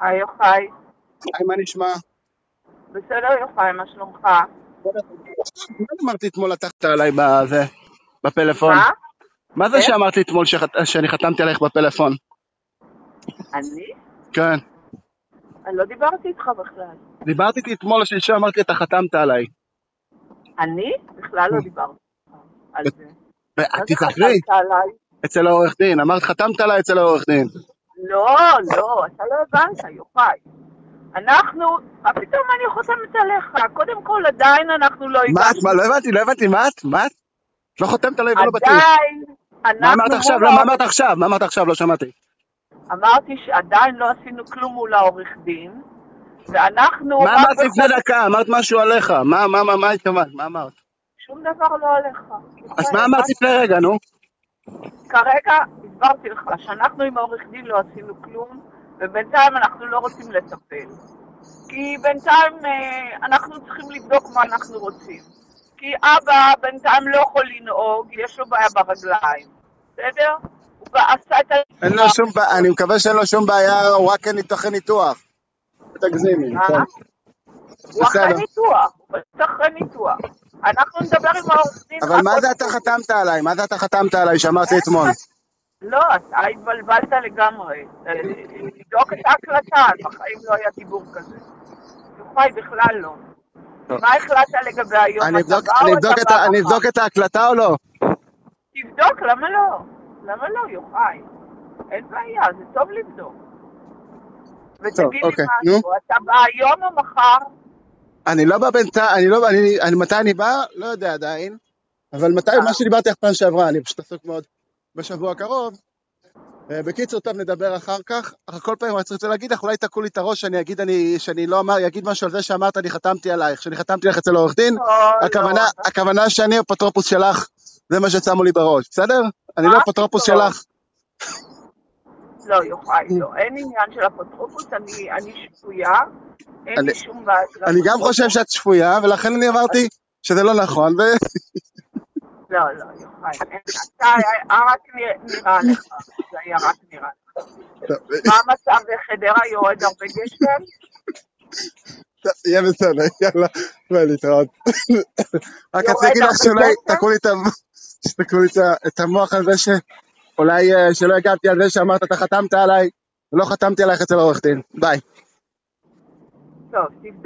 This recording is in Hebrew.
היי יוחאי, היי, מה נשמע? בסדר יוחאי, מה שלומך? מה אמרתי אתמול לקחת עליי בפלאפון? מה? מה זה איך? שאמרתי אתמול שאני חתמתי עלייך בפלאפון? אני? כן. אני לא דיברתי איתך בכלל. דיברתי איתי אתמול או שלשום, אמרתי אתה חתמת עליי. אני? בכלל לא דיברתי איתך על זה. מה זה תתאחרי, חתמת עליי? אצל העורך דין. אמרת חתמת עליי אצל העורך דין. לא, לא, אתה לא הבנת יוחאי. מה פתאום אני חותמת עליך? קודם כל עדיין אנחנו לא מה את? הגשנו. לא הבנתי, מה את? מה את? לא חותמת עליי ולא בטוח. עדיין מה אמרת אנחנו עכשיו? מול לא, העורך... מה אמרת עכשיו? לא שמעתי. אמרתי שעדיין לא עשינו כלום מול העורך דין, ואנחנו מה רק אמרת לפני דקה? אמרת משהו עליך. מה התכוונת? מה אמרת? שום דבר לא עליך. אז יוחאי, מה אמרת לפני רגע, נו? כרגע הסברתי לך שאנחנו עם העורך דין לא עשינו כלום, ובינתיים אנחנו לא רוצים לטפל. כי בינתיים אנחנו צריכים לבדוק מה אנחנו רוצים. כי אבא בינתיים לא יכול לנהוג, יש לו בעיה ברגליים. בסדר? הוא עשה את אין לו שום בעיה, אני מקווה שאין לו שום בעיה, הוא רק אחרי ניתוח. תגזימי, כן. הוא אחרי בסדר. ניתוח, הוא פשוט אחרי ניתוח. אנחנו נדבר עם העורך דין. אבל מה זה אתה חתמת עליי? מה זה אתה חתמת עליי שאמרתי אתמול? לא, אתה התבלבלת לגמרי. לבדוק את ההקלטה, בחיים לא היה דיבור כזה. יוחאי, בכלל לא. מה החלטת לגבי היום? אני אבדוק את ההקלטה או לא? תבדוק, למה לא? למה לא, יוחאי? אין בעיה, זה טוב לבדוק. ותגיד לי משהו, אתה בא היום או מחר? אני לא בא בינתיים, מתי אני בא? לא יודע עדיין. אבל מתי, מה שדיברתי לך פעם שעברה, אני פשוט עסוק מאוד בשבוע הקרוב. בקיצור, טוב, נדבר אחר כך. אחר כל פעם אני רוצה להגיד לך, אולי תקעו לי את הראש שאני לא אגיד משהו על זה שאמרת, אני חתמתי עלייך, שאני חתמתי לך אצל העורך דין. הכוונה שאני אפוטרופוס שלך, זה מה ששמו לי בראש, בסדר? אני לא אפוטרופוס שלך. לא, יוחאי, לא. אין עניין של אפוטרופוס, אני שפויה, אין לי שום בעיה. אני גם חושב שאת שפויה, ולכן אני אמרתי שזה לא נכון, לא, יוחאי, אתה רק נראה לך, זה היה רק נראה לך. מה המצב בחדרה, יורד הרבה גשם? יהיה בסדר, יאללה, ולהתראות. רק רציתי לך שאולי תקעו לי את המוח על זה שאולי שלא הגעתי על זה שאמרת אתה חתמת עליי, ולא חתמתי עלייך אצל העורך דין. ביי. טוב,